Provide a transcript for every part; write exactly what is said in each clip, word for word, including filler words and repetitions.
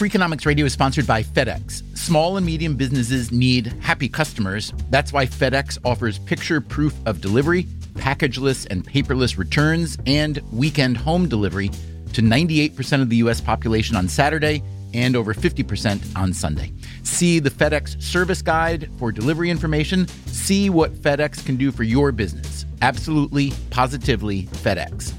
Freakonomics Radio is sponsored by FedEx. Small and medium businesses need happy customers. That's why FedEx offers picture proof of delivery, packageless and paperless returns, and weekend home delivery to ninety-eight percent of the U S population on Saturday and over fifty percent on Sunday. See the FedEx service guide for delivery information. See what FedEx can do for your business. Absolutely, positively FedEx.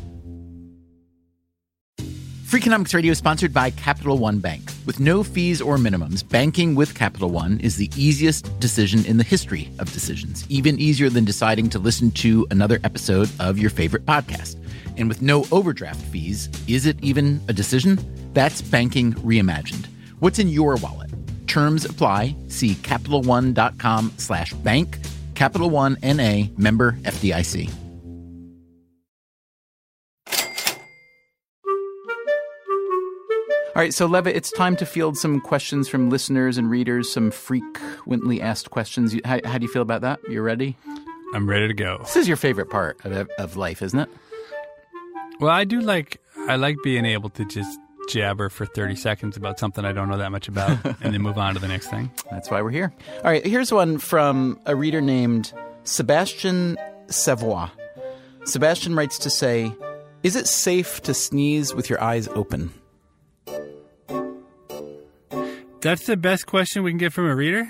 Freakonomics Radio is sponsored by Capital One Bank. With no fees or minimums, banking with Capital One is the easiest decision in the history of decisions, even easier than deciding to listen to another episode of your favorite podcast. And with no overdraft fees, is it even a decision? That's banking reimagined. What's in your wallet? Terms apply. See CapitalOne.com slash bank. Capital One N A, member F D I C. All right, so Leva, it's time to field some questions from listeners and readers, some frequently asked questions. How, how do you feel about that? You ready? I'm ready to go. This is your favorite part of, of life, isn't it? Well, I do like, I like being able to just jabber for thirty seconds about something I don't know that much about and then move on to the next thing. That's why we're here. All right, here's one from a reader named Sebastian Savoy. Sebastian writes to say, is it safe to sneeze with your eyes open? That's the best question we can get from a reader?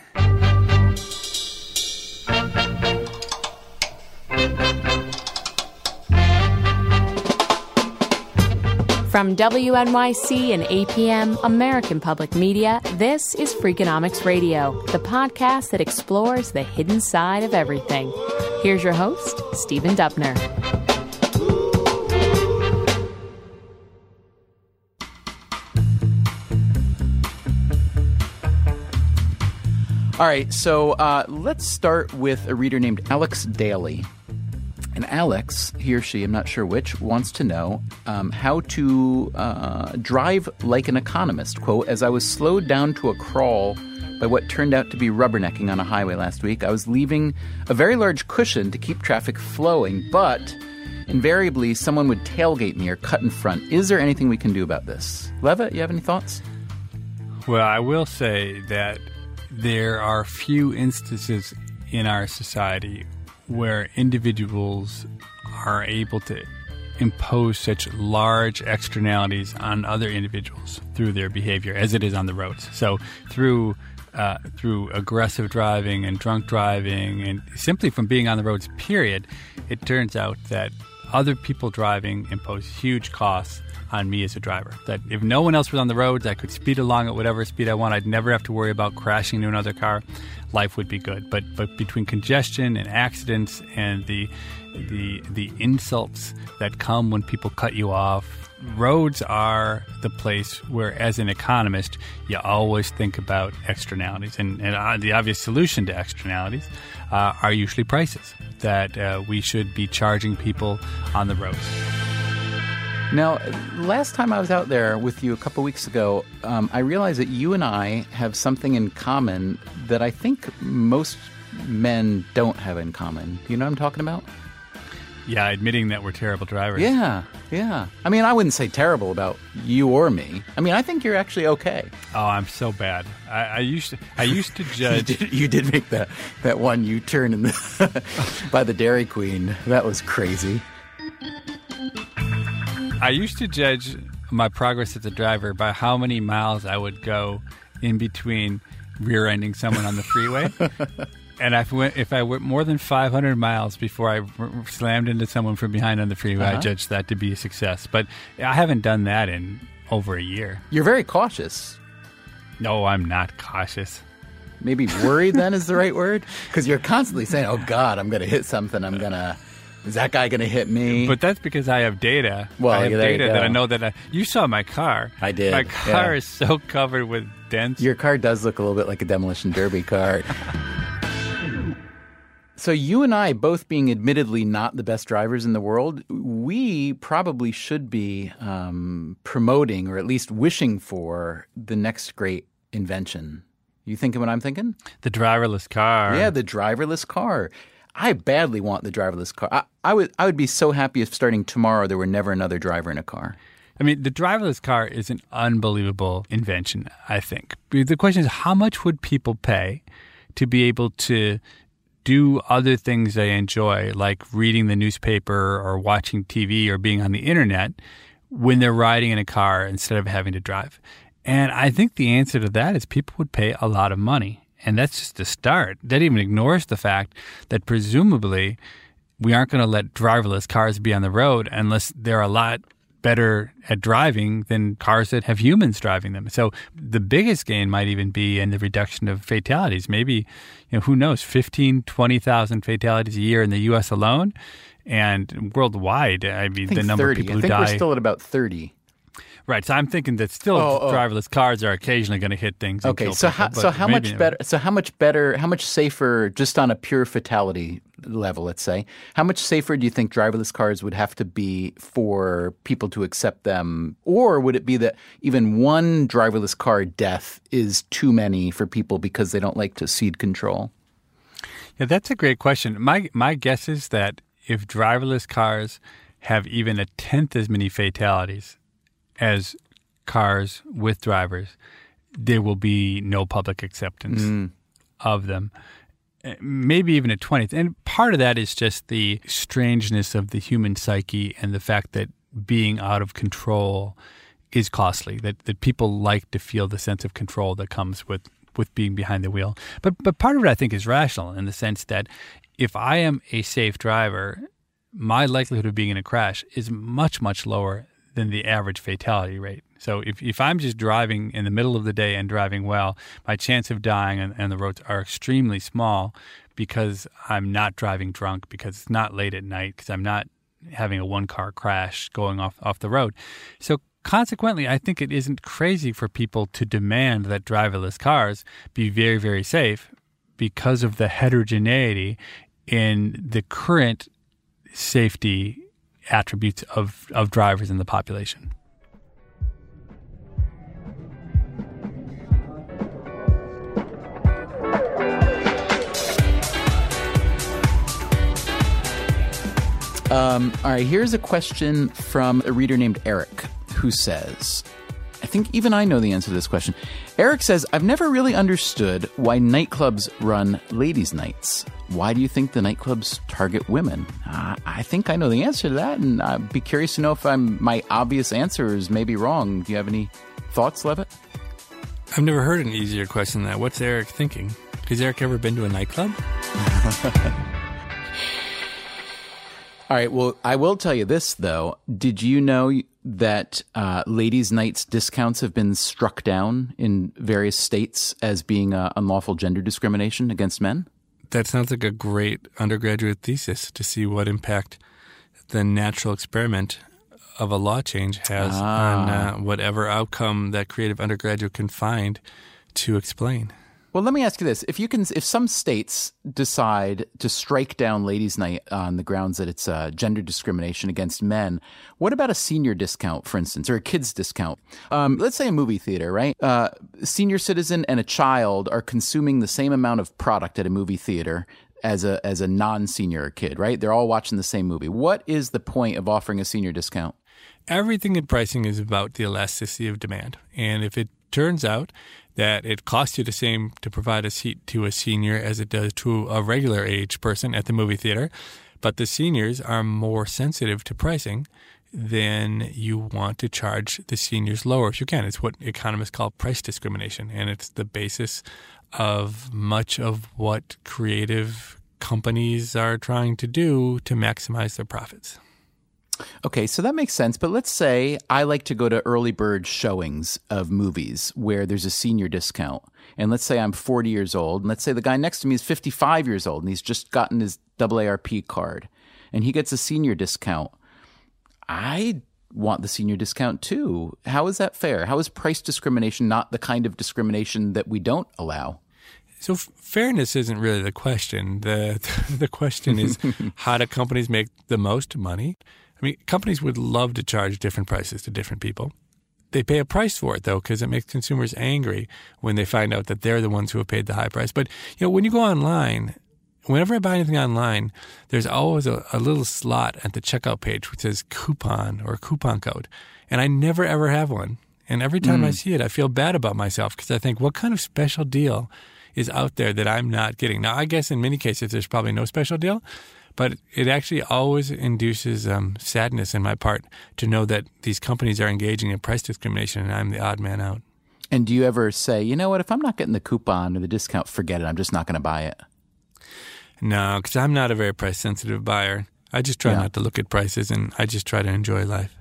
From W N Y C and A P M, American Public Media, this is Freakonomics Radio, the podcast that explores the hidden side of everything. Here's your host, Stephen Dubner. All right, so uh, let's start with a reader named Alex Daly. And Alex, he or she, I'm not sure which, wants to know um, how to uh, drive like an economist. Quote, as I was slowed down to a crawl by what turned out to be rubbernecking on a highway last week, I was leaving a very large cushion to keep traffic flowing, but invariably someone would tailgate me or cut in front. Is there anything we can do about this? Leva, you have any thoughts? Well, I will say that there are few instances in our society where individuals are able to impose such large externalities on other individuals through their behavior as it is on the roads. So through uh, through aggressive driving and drunk driving and simply from being on the roads, period, it turns out that other people driving impose huge costs on me as a driver. That if no one else was on the roads, I could speed along at whatever speed I want. I'd never have to worry about crashing into another car. Life would be good. But but between congestion and accidents and the the the insults that come when people cut you off, roads are the place where, as an economist, you always think about externalities. And, and uh, the obvious solution to externalities uh, are usually prices, that uh, we should be charging people on the roads. Now, last time I was out there with you a couple weeks ago, um, I realized that you and I have something in common that I think most men don't have in common. Do you know what I'm talking about? Yeah, admitting that we're terrible drivers. Yeah, yeah. I mean, I wouldn't say terrible about you or me. I mean, I think you're actually okay. Oh, I'm so bad. I, I used to. I used to judge. you, did, you did make that that one U-turn in the by the Dairy Queen. That was crazy. I used to judge my progress as a driver by how many miles I would go in between rear-ending someone on the freeway. And if I, went, if I went more than five hundred miles before I r- slammed into someone from behind on the freeway, uh-huh. I judged that to be a success. But I haven't done that in over a year. You're very cautious. No, I'm not cautious. Maybe worried then is the right word? Because you're constantly saying, oh, God, I'm going to hit something. I'm going to... Is that guy going to hit me? But that's because I have data. Well, I have there data you go. that I know that I... You saw my car. I did. My car yeah. is so covered with dents. Your car does look a little bit like a demolition derby car. So you and I, both being admittedly not the best drivers in the world, we probably should be um, promoting or at least wishing for the next great invention. You thinking what I'm thinking? The driverless car. Yeah, the driverless car. I badly want the driverless car. I, I would I would be so happy if starting tomorrow there were never another driver in a car. I mean, the driverless car is an unbelievable invention, I think. The question is, how much would people pay to be able to do other things they enjoy, like reading the newspaper or watching T V or being on the internet, when they're riding in a car instead of having to drive? And I think the answer to that is people would pay a lot of money. And that's just the start. That even ignores the fact that presumably we aren't going to let driverless cars be on the road unless they're a lot better at driving than cars that have humans driving them. So the biggest gain might even be in the reduction of fatalities. Maybe, you know, who knows, fifteen, twenty thousand fatalities a year in the U S alone. And worldwide, I mean, I the number thirty. of people who I think die. we're still at about thirty. Right, so I'm thinking that still Oh, oh. driverless cars are occasionally going to hit things. And Okay, kill so people, how but so how maybe- much better? So how much better? How much safer? Just on a pure fatality level, let's say, how much safer do you think driverless cars would have to be for people to accept them, or would it be that even one driverless car death is too many for people because they don't like to cede control? Yeah, that's a great question. My my guess is that if driverless cars have even a tenth as many fatalities as cars with drivers, there will be no public acceptance mm. of them. Maybe even a twentieth. And part of that is just the strangeness of the human psyche and the fact that being out of control is costly, that, that people like to feel the sense of control that comes with, with being behind the wheel. But but part of it, I think, is rational in the sense that if I am a safe driver, my likelihood of being in a crash is much, much lower than the average fatality rate. So if, if I'm just driving in the middle of the day and driving well, my chance of dying on, on the roads are extremely small because I'm not driving drunk, because it's not late at night, because I'm not having a one-car crash going off, off the road. So consequently, I think it isn't crazy for people to demand that driverless cars be very, very safe because of the heterogeneity in the current safety attributes of, of drivers in the population. Um, all right, here's a question from a reader named Eric, who says, I think even I know the answer to this question. Eric says, I've never really understood why nightclubs run ladies' nights. Why do you think the nightclubs target women? Uh, I think I know the answer to that, and I'd be curious to know if I'm my obvious answer is maybe wrong. Do you have any thoughts, Levitt? I've never heard an easier question than that. What's Eric thinking? Has Eric ever been to a nightclub? All right, well, I will tell you this, though. Did you know that uh, ladies' nights discounts have been struck down in various states as being uh, unlawful gender discrimination against men? That sounds like a great undergraduate thesis to see what impact the natural experiment of a law change has ah. on uh, whatever outcome that creative undergraduate can find to explain. Well, let me ask you this. If you can, if some states decide to strike down ladies' night on the grounds that it's uh, gender discrimination against men, what about a senior discount, for instance, or a kid's discount? Um, let's say a movie theater, right? Uh, a senior citizen and a child are consuming the same amount of product at a movie theater as a as a non-senior kid, right? They're all watching the same movie. What is the point of offering a senior discount? Everything in pricing is about the elasticity of demand. And if it turns out that it costs you the same to provide a seat to a senior as it does to a regular age person at the movie theater, but the seniors are more sensitive to pricing, then you want to charge the seniors lower if you can. It's what economists call price discrimination, and it's the basis of much of what creative companies are trying to do to maximize their profits. Okay, so that makes sense. But let's say I like to go to early bird showings of movies where there's a senior discount. And let's say I'm forty years old. And let's say the guy next to me is fifty-five years old and he's just gotten his A A R P card and he gets a senior discount. I want the senior discount too. How is that fair? How is price discrimination not the kind of discrimination that we don't allow? So f- fairness isn't really the question. The the question is how do companies make the most money? I mean, companies would love to charge different prices to different people. They pay a price for it, though, because it makes consumers angry when they find out that they're the ones who have paid the high price. But, you know, when you go online whenever I buy anything online, there's always a, a little slot at the checkout page which says coupon or coupon code. And I never, ever have one. And every time mm. I see it, I feel bad about myself because I think, what kind of special deal is out there that I'm not getting? Now, I guess in many cases, there's probably no special deal, but it actually always induces um, sadness in my part to know that these companies are engaging in price discrimination and I'm the odd man out. And do you ever say, you know what, if I'm not getting the coupon or the discount, forget it. I'm just not going to buy it. No, because I'm not a very price-sensitive buyer. I just try yeah. not to look at prices, and I just try to enjoy life.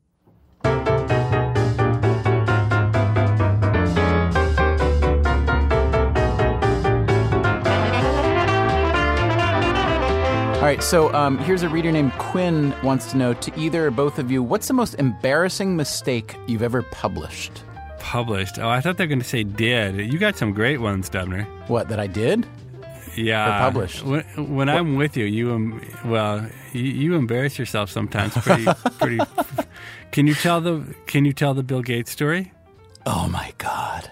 All right, so um, here's a reader named Quinn wants to know, to either or both of you, what's the most embarrassing mistake you've ever published? Published? Oh, I thought they were going to say did. You got some great ones, Dubner. What, that I did? Yeah. Or published? When, when I'm with you, you um, well, you, you embarrass yourself sometimes. Pretty, pretty. Can you tell the Can you tell the Bill Gates story? Oh my God,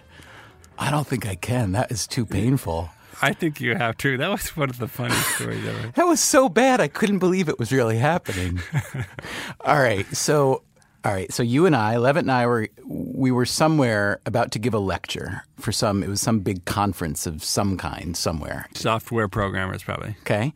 I don't think I can. That is too painful. I think you have to. That was one of the funniest stories ever. That was so bad, I couldn't believe it was really happening. All right, so all right, so you and I, Levitt and I were we were somewhere about to give a lecture for some. It was some big conference of some kind somewhere. Software programmers, probably. Okay.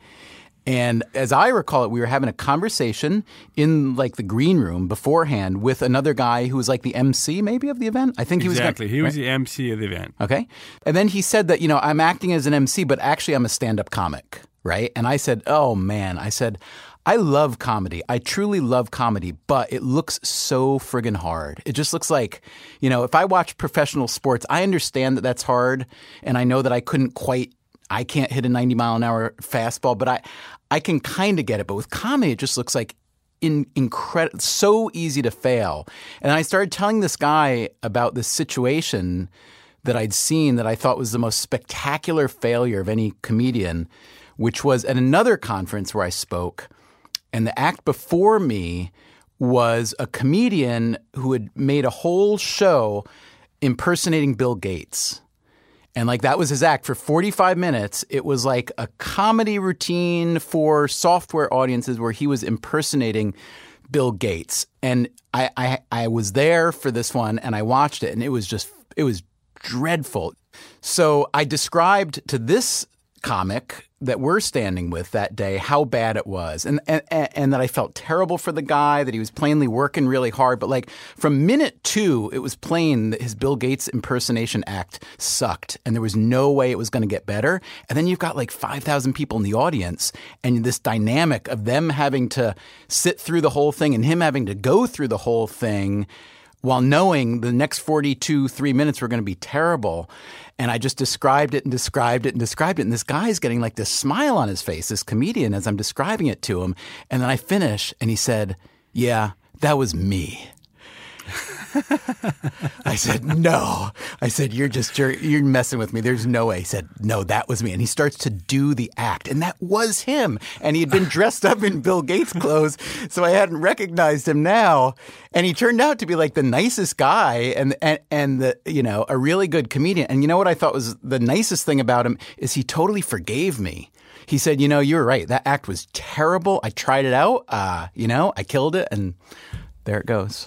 And as I recall it, we were having a conversation in like the green room beforehand with another guy who was like the M C maybe of the event. I think he exactly. was Exactly. He was right? the M C of the event. Okay. And then he said that, you know, I'm acting as an M C, but actually I'm a stand-up comic, right? And I said, oh man, I said, I love comedy. I truly love comedy, but it looks so friggin' hard. It just looks like, you know, if I watch professional sports, I understand that that's hard. And I know that I couldn't quite I can't hit a ninety mile an hour fastball, but I, I can kind of get it. But with comedy, it just looks like in, incredible, so easy to fail. And I started telling this guy about this situation that I'd seen that I thought was the most spectacular failure of any comedian, which was at another conference where I spoke. And the act before me was a comedian who had made a whole show impersonating Bill Gates. And like that was his act for forty-five minutes. It was like a comedy routine for software audiences where he was impersonating Bill Gates. And I, I, I was there for this one and I watched it and it was just, it was dreadful. So I described to this comic that we're standing with that day how bad it was, and, and and that I felt terrible for the guy, that he was plainly working really hard. But like from minute two, it was plain that his Bill Gates impersonation act sucked, and there was no way it was going to get better. And then you've got like five thousand people in the audience, and this dynamic of them having to sit through the whole thing and him having to go through the whole thing while knowing the next forty-two, three minutes were going to be terrible. And I just described it and described it and described it. And this guy's getting like this smile on his face, this comedian, as I'm describing it to him. And then I finish and he said, yeah, that was me. I said, no. I said, you're just, you're, you're messing with me. There's no way. He said, no, that was me. And he starts to do the act. And that was him. And he had been dressed up in Bill Gates clothes, so I hadn't recognized him now. And he turned out to be like the nicest guy and, and, and the, you know, a really good comedian. And you know what I thought was the nicest thing about him is he totally forgave me. He said, you know, you were right. That act was terrible. I tried it out. Uh, you know, I killed it. And there it goes.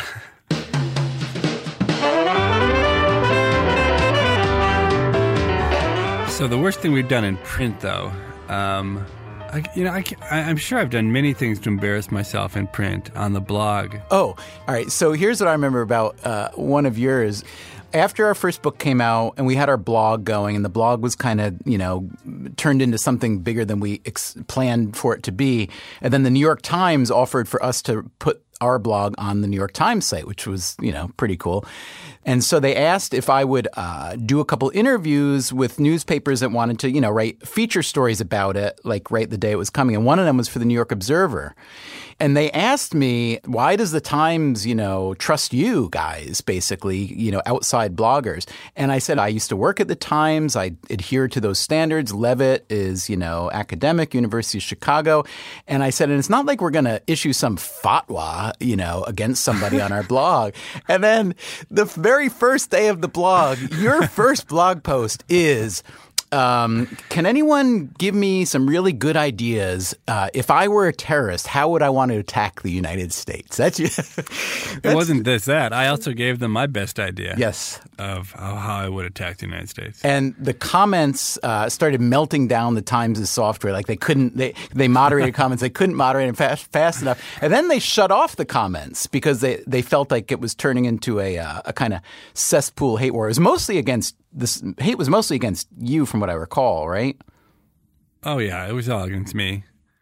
So the worst thing we've done in print, though, um, I, you know, I, I'm sure I've done many things to embarrass myself in print on the blog. Oh, all right. So here's what I remember about uh, one of yours. After our first book came out and we had our blog going, and the blog was kind of, you know, turned into something bigger than we ex- planned for it to be. And then the New York Times offered for us to put our blog on the New York Times site, which was, you know, pretty cool. And so they asked if I would uh, do a couple interviews with newspapers that wanted to, you know, write feature stories about it, like right the day it was coming. And one of them was for the New York Observer. And they asked me, why does the Times, you know, trust you guys, basically, you know, outside bloggers? And I said, I used to work at the Times. I adhere to those standards. Levitt is, you know, academic, University of Chicago. And I said, and it's not like we're going to issue some fatwa, you know, against somebody on our blog. And then the very first day of the blog, your first blog post is, Um, can anyone give me some really good ideas? Uh, if I were a terrorist, how would I want to attack the United States? That's, that's It wasn't this, that. I also gave them my best idea yes. of how, how I would attack the United States. And the comments uh, started melting down the Times' software. Like they couldn't, they, they moderated comments. They couldn't moderate them fast, fast enough. And then they shut off the comments because they, they felt like it was turning into a, uh, a kind of cesspool hate war. It was mostly against This hate was mostly against you, from what I recall, right? Oh, yeah. It was all against me.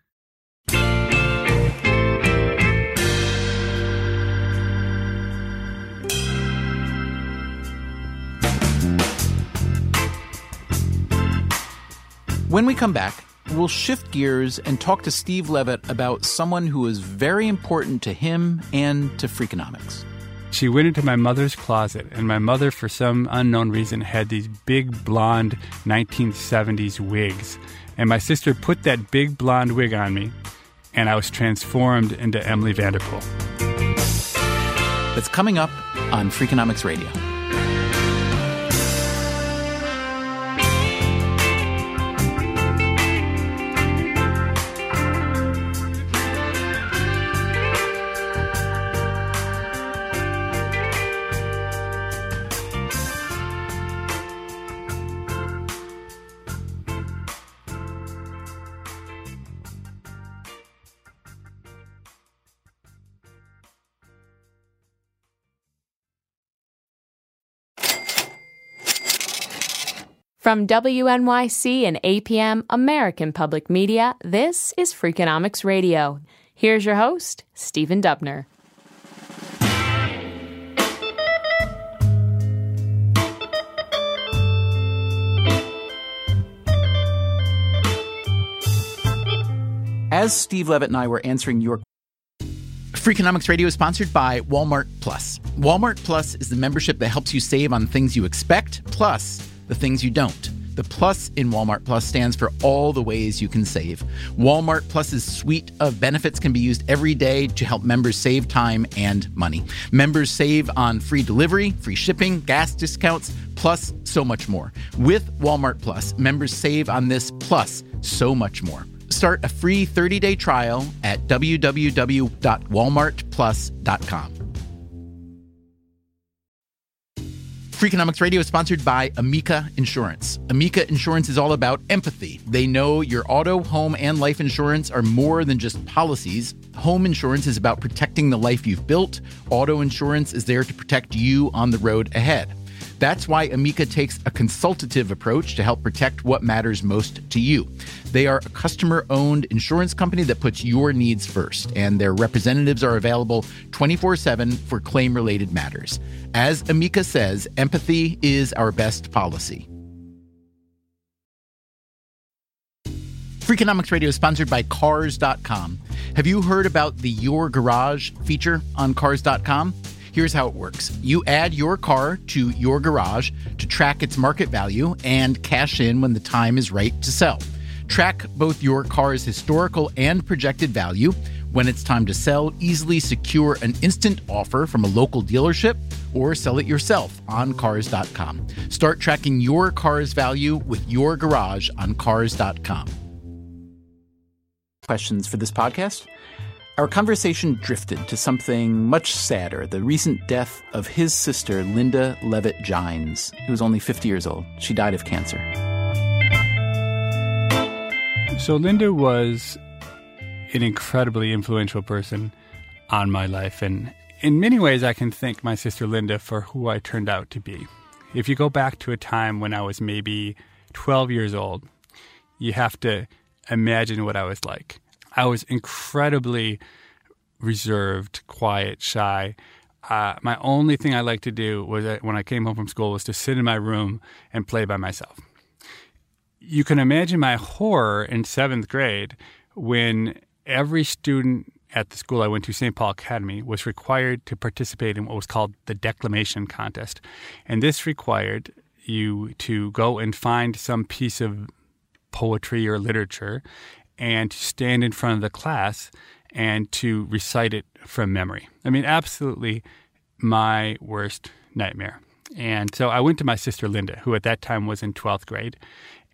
When we come back, we'll shift gears and talk to Steve Levitt about someone who is very important to him and to Freakonomics. She went into my mother's closet, and my mother, for some unknown reason, had these big blonde nineteen seventies wigs. And my sister put that big blonde wig on me, and I was transformed into Emily Vanderpool. That's coming up on Freakonomics Radio. From W N Y C and A P M American Public Media, this is Freakonomics Radio. Here's your host, Stephen Dubner. As Steve Levitt and I were answering your Freakonomics Radio is sponsored by Walmart Plus. Walmart Plus is the membership that helps you save on things you expect, plus the things you don't. The plus in Walmart Plus stands for all the ways you can save. Walmart Plus's suite of benefits can be used every day to help members save time and money. Members save on free delivery, free shipping, gas discounts, plus so much more. With Walmart Plus, members save on this plus so much more. Start a free thirty-day trial at w w w dot walmart plus dot com. Freakonomics Radio is sponsored by Amica Insurance. Amica Insurance is all about empathy. They know your auto, home, and life insurance are more than just policies. Home insurance is about protecting the life you've built. Auto insurance is there to protect you on the road ahead. That's why Amica takes a consultative approach to help protect what matters most to you. They are a customer-owned insurance company that puts your needs first, and their representatives are available twenty-four seven for claim-related matters. As Amica says, empathy is our best policy. Freakonomics Radio is sponsored by Cars dot com. Have you heard about the Your Garage feature on Cars dot com? Here's how it works. You add your car to your garage to track its market value and cash in when the time is right to sell. Track both your car's historical and projected value. When it's time to sell, easily secure an instant offer from a local dealership or sell it yourself on Cars dot com. Start tracking your car's value with your garage on Cars dot com. Questions for this podcast? Our conversation drifted to something much sadder, the recent death of his sister, Linda Levitt Gines, who was only fifty years old. She died of cancer. So Linda was an incredibly influential person on my life, and in many ways I can thank my sister Linda for who I turned out to be. If you go back to a time when I was maybe twelve years old, you have to imagine what I was like. I was incredibly reserved, quiet, shy. Uh, my only thing I liked to do was that when I came home from school was to sit in my room and play by myself. You can imagine my horror in seventh grade when every student at the school I went to, Saint Paul Academy, was required to participate in what was called the declamation contest. And this required you to go and find some piece of poetry or literature and to stand in front of the class and to recite it from memory. I mean, absolutely my worst nightmare. And so I went to my sister Linda, who at that time was in twelfth grade.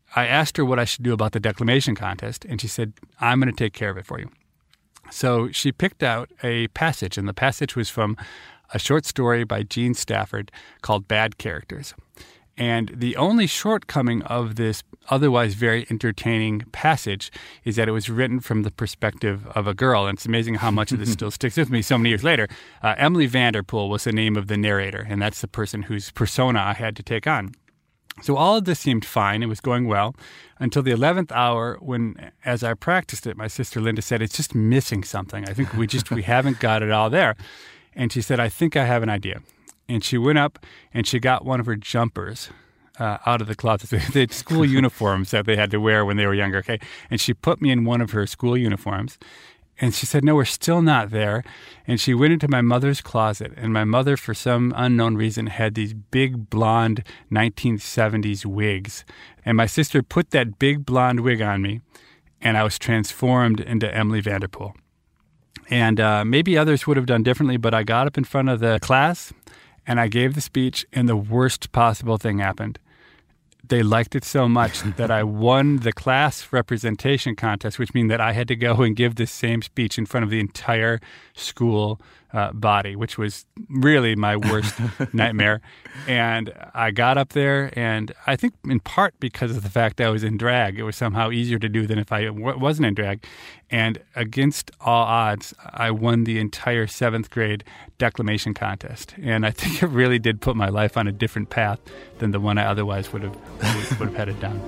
I asked her what I should do about the declamation contest, and she said, I'm going to take care of it for you. So she picked out a passage, and the passage was from a short story by Gene Stafford called Bad Characters. And the only shortcoming of this otherwise very entertaining passage is that it was written from the perspective of a girl. And it's amazing how much of this still sticks with me so many years later. Uh, Emily Vanderpool was the name of the narrator, and that's the person whose persona I had to take on. So all of this seemed fine. It was going well until the eleventh hour when, as I practiced it, my sister Linda said, it's just missing something. I think we just we haven't got it all there. And she said, I think I have an idea. And she went up and she got one of her jumpers uh, out of the closet, the school uniforms that they had to wear when they were younger. Okay, and she put me in one of her school uniforms. And she said, no, we're still not there. And she went into my mother's closet. And my mother, for some unknown reason, had these big blonde nineteen seventies wigs. And my sister put that big blonde wig on me, and I was transformed into Emily Vanderpool. And uh, maybe others would have done differently, but I got up in front of the class, and I gave the speech, and the worst possible thing happened. They liked it so much that I won the class representation contest, which means that I had to go and give this same speech in front of the entire school uh, body, which was really my worst nightmare. And I got up there, and I think in part because of the fact that I was in drag, it was somehow easier to do than if I w- wasn't in drag. And against all odds, I won the entire seventh grade declamation contest. And I think it really did put my life on a different path than the one I otherwise would have would, would have headed down.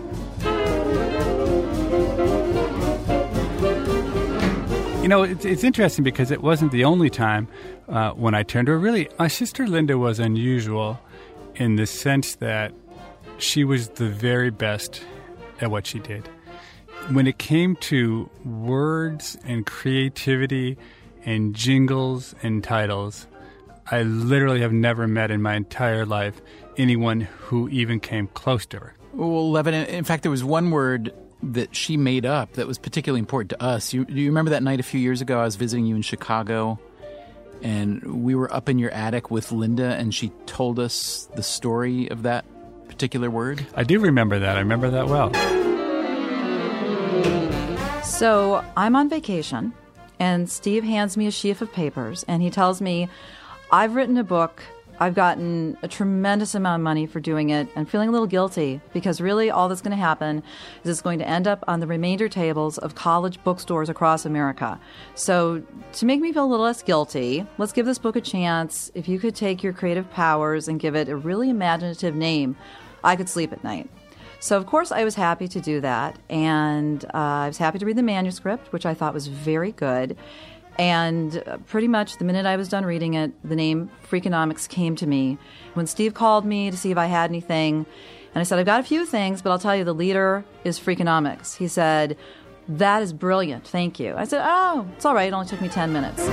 You know, it's, it's interesting because it wasn't the only time uh, when I turned to her. Really, my sister Linda was unusual in the sense that she was the very best at what she did. When it came to words and creativity and jingles and titles, I literally have never met in my entire life anyone who even came close to her. Well, Levin, in fact, there was one word that she made up that was particularly important to us. You, do you remember that night a few years ago? I was visiting you in Chicago, and we were up in your attic with Linda, and she told us the story of that particular word. I do remember that. I remember that well. So I'm on vacation, and Steve hands me a sheaf of papers, and he tells me, I've written a book. I've gotten a tremendous amount of money for doing it and feeling a little guilty because really all that's going to happen is it's going to end up on the remainder tables of college bookstores across America. So to make me feel a little less guilty, let's give this book a chance. If you could take your creative powers and give it a really imaginative name, I could sleep at night. So, of course, I was happy to do that, and uh, I was happy to read the manuscript, which I thought was very good. And pretty much the minute I was done reading it, the name Freakonomics came to me. When Steve called me to see if I had anything, and I said, I've got a few things, but I'll tell you the leader is Freakonomics. He said, that is brilliant, thank you. I said, oh, it's all right, it only took me ten minutes.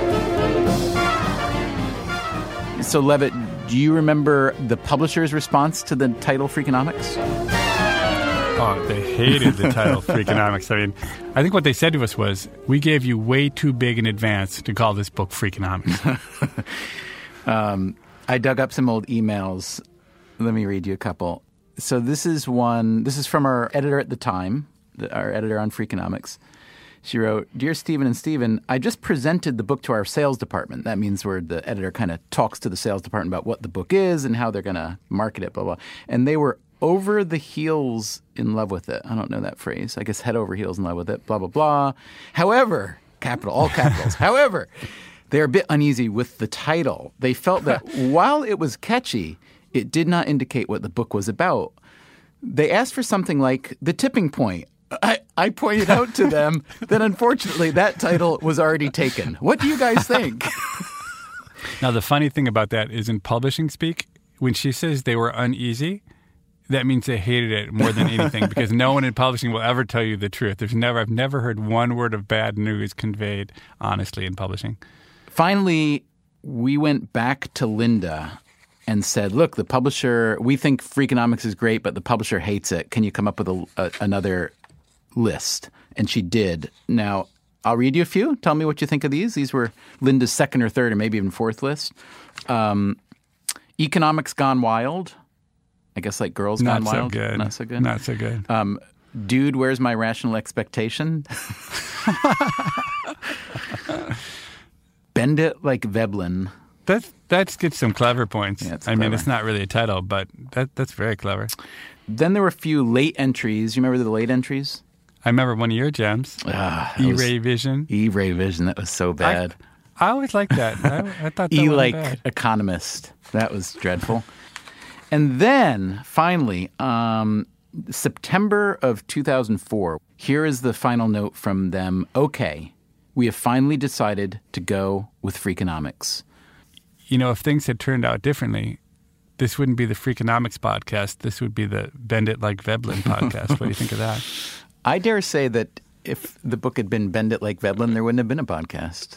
So, Levitt, do you remember the publisher's response to the title Freakonomics? Oh, they hated the title Freakonomics. I mean, I think what they said to us was, we gave you way too big in advance to call this book Freakonomics. um, I dug up some old emails. Let me read you a couple. So this is one, this is from our editor at the time, the, our editor on Freakonomics. She wrote, Dear Stephen and Stephen, I just presented the book to our sales department. That means where the editor kind of talks to the sales department about what the book is and how they're going to market it, blah, blah. And they were over the heels in love with it. I don't know that phrase. I guess head over heels in love with it, blah, blah, blah. However, capital, all capitals. However, they're a bit uneasy with the title. They felt that while it was catchy, it did not indicate what the book was about. They asked for something like The Tipping Point. I, I pointed out to them that unfortunately that title was already taken. What do you guys think? Now, the funny thing about that is in publishing speak, when she says they were uneasy, that means they hated it more than anything because no one in publishing will ever tell you the truth. There's never, I've never heard one word of bad news conveyed honestly in publishing. Finally, we went back to Linda and said, look, the publisher, we think Freakonomics is great, but the publisher hates it. Can you come up with a, a, another list? And she did. Now, I'll read you a few. Tell me what you think of these. These were Linda's second or third or maybe even fourth list. Um, Economics Gone Wild. I guess like Girls Not Gone so Wild. good. Not so good. Not so good. Um, Dude, Where's My Rational Expectation? Bend It Like Veblen. That's that gets some clever points. Yeah, it's I mean, clever. it's not really a title, but that that's very clever. Then there were a few late entries. You remember the late entries? I remember one of your gems, Ah, that was- E-Ray Vision. E-Ray Vision. That was so bad. I always liked that. I, I thought that E wasn't like bad. Economist. That was dreadful. And then finally, um, September of two thousand four. Here is the final note from them. Okay, we have finally decided to go with Freakonomics. You know, if things had turned out differently, this wouldn't be the Freakonomics podcast. This would be the Bend It Like Veblen podcast. What do you think of that? I dare say that if the book had been Bend It Like Veblen, there wouldn't have been a podcast.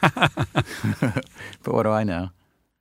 But what do I know?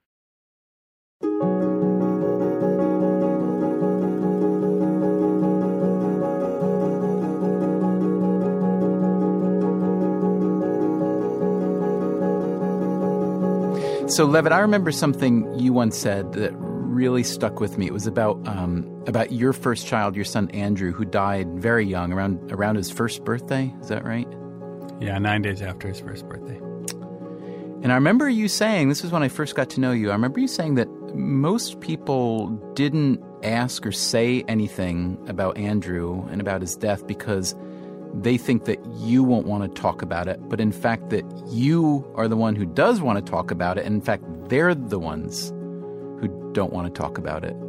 So, Levitt, I remember something you once said that really stuck with me. It was about um, about your first child, your son Andrew, who died very young, around around his first birthday. Is that right? Yeah, nine days after his first birthday. And I remember you saying, this was when I first got to know you, I remember you saying that most people didn't ask or say anything about Andrew and about his death because they think that you won't want to talk about it, but in fact that you are the one who does want to talk about it, and in fact they're the ones who don't want to talk about it.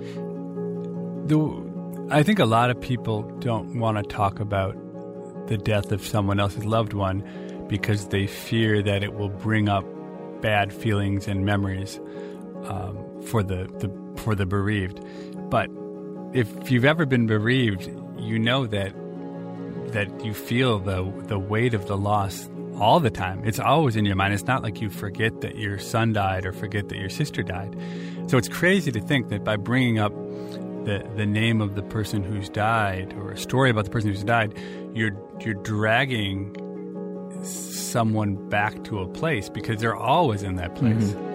The, I think a lot of people don't want to talk about the death of someone else's loved one because they fear that it will bring up bad feelings and memories um, for the, the for the bereaved. But if you've ever been bereaved, you know that that you feel the the weight of the loss all the time. It's always in your mind. It's not like you forget that your son died or forget that your sister died. So it's crazy to think that by bringing up the the name of the person who's died or a story about the person who's died, you're you're dragging someone back to a place because they're always in that place. Mm-hmm.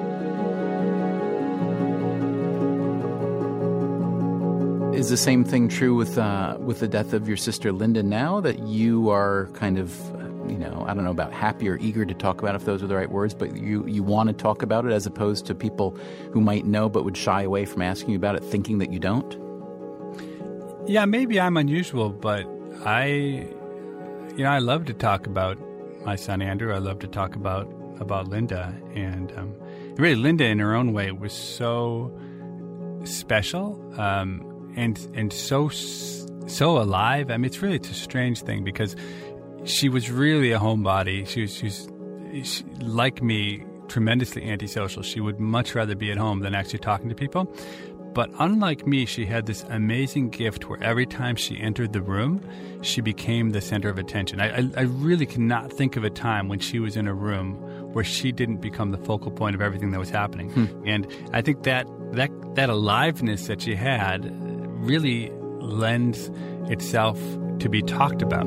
Is the same thing true with uh, with the death of your sister Linda now, that you are kind of, you know, I don't know about happy or eager to talk about, if those are the right words, but you, you want to talk about it as opposed to people who might know but would shy away from asking you about it, thinking that you don't? Yeah, maybe I'm unusual, but I, you know, I love to talk about my son Andrew. I love to talk about, about Linda. And um, really, Linda in her own way was so special. Um And and so so alive. I mean, it's really it's a strange thing because she was really a homebody. She was she was she, like me, tremendously antisocial. She would much rather be at home than actually talking to people. But unlike me, she had this amazing gift where every time she entered the room, she became the center of attention. I, I, I really cannot think of a time when she was in a room where she didn't become the focal point of everything that was happening. Hmm. And I think that that that aliveness that she had really lends itself to be talked about.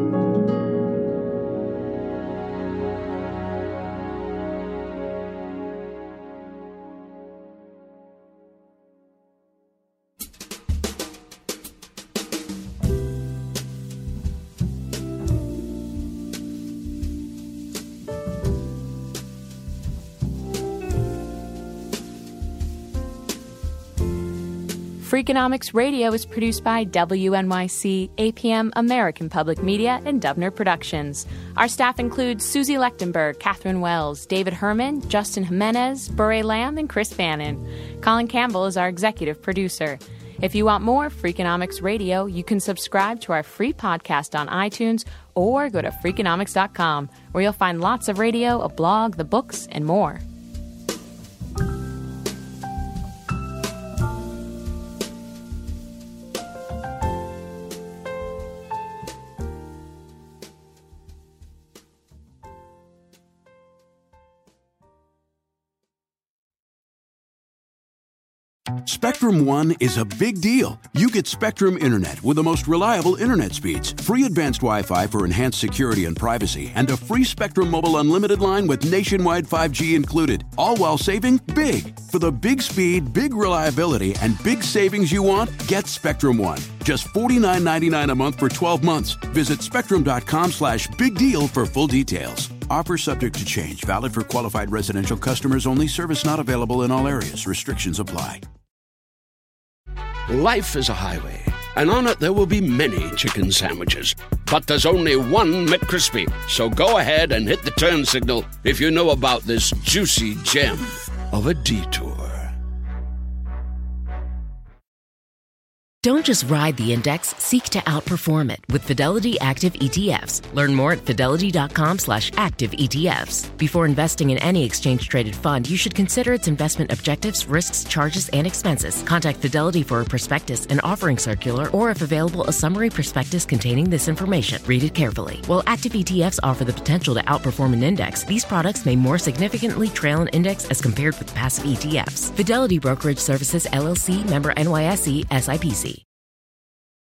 Freakonomics Radio is produced by W N Y C, A P M American Public Media, and Dubner Productions. Our staff includes Susie Lechtenberg, Catherine Wells, David Herman, Justin Jimenez, Bure Lamb, and Chris Bannon. Colin Campbell is our executive producer. If you want more Freakonomics Radio, you can subscribe to our free podcast on iTunes or go to Freakonomics dot com, where you'll find lots of radio, a blog, the books, and more. Spectrum One is a big deal. You get Spectrum Internet with the most reliable internet speeds, free advanced Wi-Fi for enhanced security and privacy, and a free Spectrum Mobile Unlimited line with nationwide five G included, all while saving big. For the big speed, big reliability, and big savings you want, get Spectrum One. Just forty-nine ninety-nine a month for twelve months. Visit spectrum.com slash big deal for full details. Offer subject to change. Valid for qualified residential customers only. Service not available in all areas. Restrictions apply. Life is a highway, and on it there will be many chicken sandwiches. But there's only one McCrispy. So go ahead and hit the turn signal if you know about this juicy gem of a detour. Don't just ride the index, seek to outperform it with Fidelity Active E T Fs. Learn more at fidelity.com slash active ETFs. Before investing in any exchange-traded fund, you should consider its investment objectives, risks, charges, and expenses. Contact Fidelity for a prospectus, an offering circular, or if available, a summary prospectus containing this information. Read it carefully. While active E T Fs offer the potential to outperform an index, these products may more significantly trail an index as compared with passive E T Fs. Fidelity Brokerage Services, L L C, member N Y S E, S I P C.